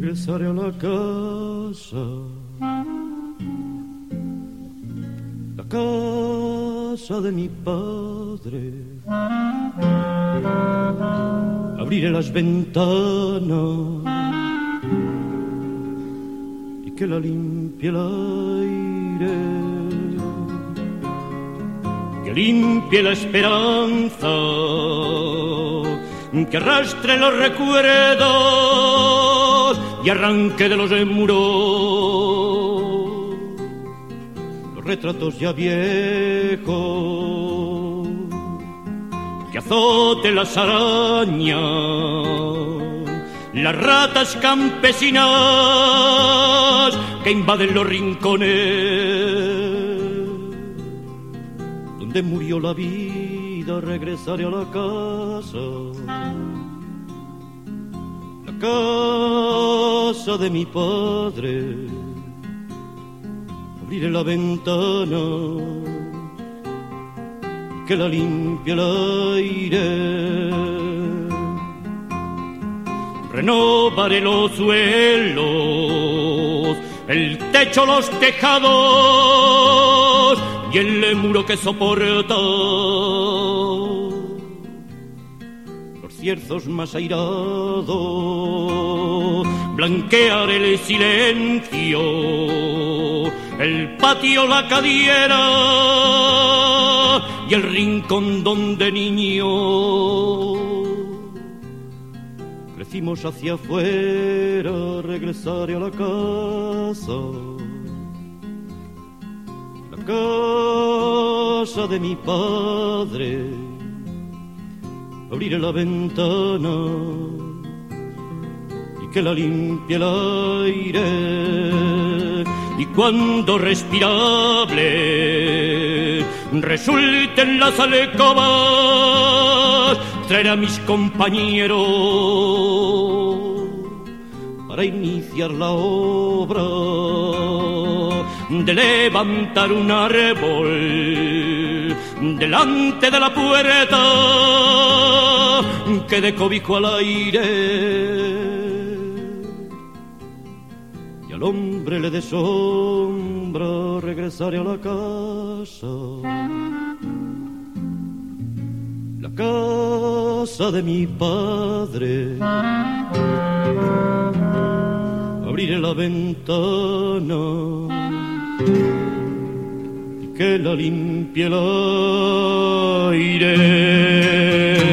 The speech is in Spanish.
regresaré a la casa de mi padre. Abriré las ventanas y que la limpie el aire, que limpie la esperanza, que arrastre los recuerdos y arranque de los muros los retratos ya viejos, que azote las arañas, las ratas campesinas que invaden los rincones. Donde murió la vida regresaré a la casa de mi padre. Abriré la ventana, que la limpie el aire. Renovaré los suelos, el techo, los tejados y el muro que soporta los cierzos más airados. Blanquearé el silencio, el patio, la cadiera y el rincón donde niños crecimos hacia afuera. Regresaré a la casa de mi padre. Abriré la ventana y que la limpie el aire, y cuando respirable resulten las alcobas, traeré a mis compañeros para iniciar la obra de levantar un árbol delante de la puerta que dé cobijo al aire y al hombre le dé sombra. Regresaré a la casa de mi padre. Abriré la ventana y que la limpie el aire.